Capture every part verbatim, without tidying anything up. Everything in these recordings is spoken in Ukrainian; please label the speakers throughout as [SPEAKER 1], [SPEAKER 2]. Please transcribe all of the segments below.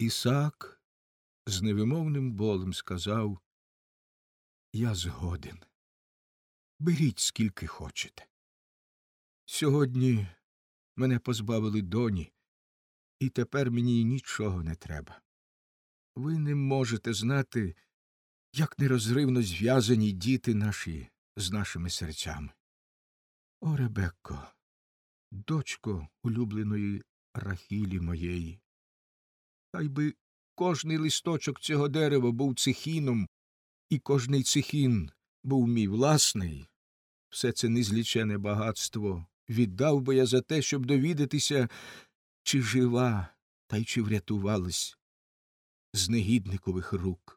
[SPEAKER 1] Ісаак з невимовним болем сказав: «Я згоден. Беріть, скільки хочете. Сьогодні мене позбавили доні, і тепер мені нічого не треба. Ви не можете знати, як нерозривно зв'язані діти наші з нашими серцями. О, Ребекко, дочко улюбленої Рахілі моєї, хай би кожний листочок цього дерева був цихіном, і кожний цихін був мій власний, все це незлічене багатство віддав би я за те, щоб довідатися, чи жива, та й чи врятувалась з негідникових рук.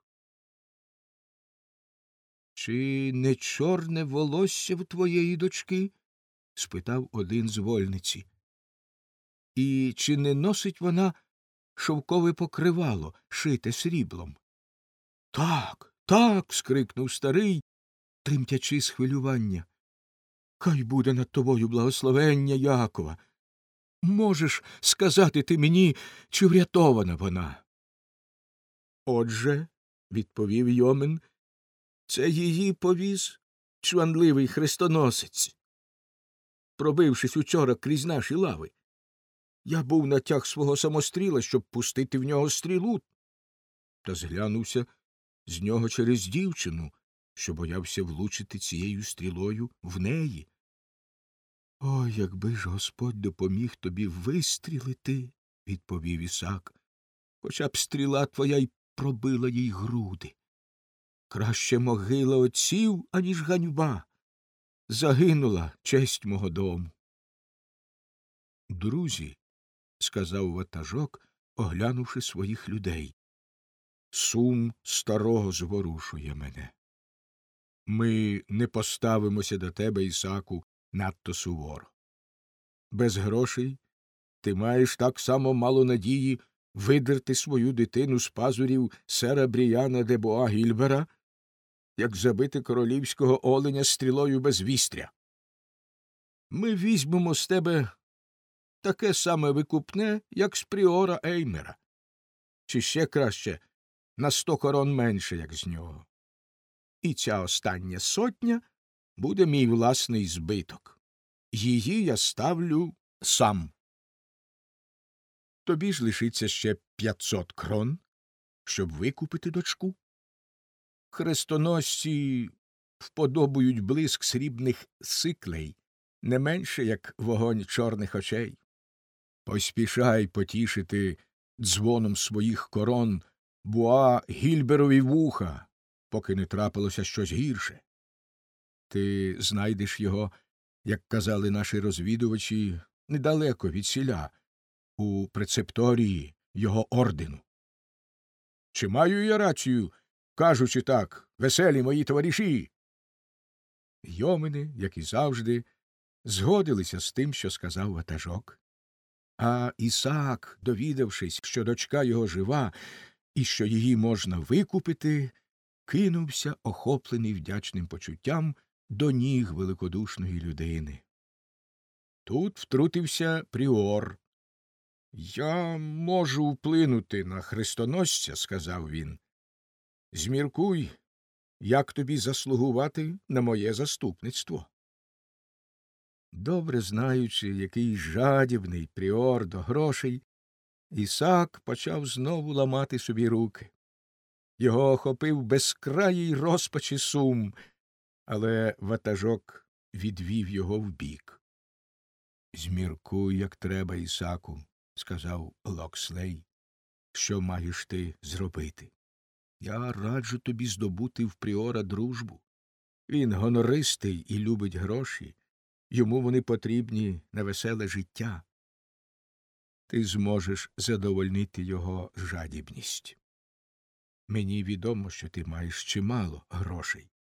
[SPEAKER 1] «Чи не чорне волосся в твоєї дочки?» – спитав один з вольниці. «І чи не носить вона шовкове покривало, шите сріблом?» «Так, так!» – скрикнув старий, тремтячи з хвилювання. «Хай буде над тобою благословення Якова! Можеш сказати ти мені, чи врятована вона?» «Отже, – відповів Йомен, – це її повіз чванливий хрестоносець, пробившись учора крізь наші лави. Я був натяг свого самостріла, щоб пустити в нього стрілу, та зглянувся з нього через дівчину, що боявся влучити цією стрілою в неї. О, якби ж Господь допоміг тобі вистрілити, – відповів Ісаак, – хоча б стріла твоя й пробила їй груди. Краще могила отців, аніж ганьба. Загинула честь мого дому». «Друзі, – сказав ватажок, оглянувши своїх людей, – сум старого зворушує мене. Ми не поставимося до тебе, Ісааку, надто суворо. Без грошей ти маєш так само мало надії видерти свою дитину з пазурів сера Бріяна де Боа Гільбера, як забити королівського оленя стрілою без вістря. Ми візьмемо з тебе таке саме викупне, як з пріора Еймера, чи ще краще на сто корон менше, як з нього. І ця остання сотня буде мій власний збиток. Її я ставлю сам. Тобі ж лишиться ще п'ятсот крон, щоб викупити дочку. Хрестоносці вподобують блиск срібних сиклей не менше, як вогонь чорних очей. Поспішай потішити дзвоном своїх корон Боа Гільберові вуха, поки не трапилося щось гірше. Ти знайдеш його, як казали наші розвідувачі, недалеко від сіля, у прецепторії його ордену. Чи маю я рацію, кажучи так, веселі мої товариші?» Йомини, як і завжди, згодилися з тим, що сказав ватажок. А Ісаак, довідавшись, що дочка його жива і що її можна викупити, кинувся, охоплений вдячним почуттям, до ніг великодушної людини. Тут втрутився пріор. «Я можу вплинути на хрестоносця, – сказав він. – Зміркуй, як тобі заслугувати на моє заступництво». Добре знаючи, який жадібний пріор до грошей, Ісаак почав знову ламати собі руки. Його охопив безкраїй розпачі сум, але ватажок відвів його вбік. «Зміркуй, як треба, Ісааку, – сказав Локслей, – що маєш ти зробити. Я раджу тобі здобути в пріора дружбу. Він гонористий і любить гроші. Йому вони потрібні на веселе життя. Ти зможеш задовольнити його жадібність. Мені відомо, що ти маєш чимало грошей.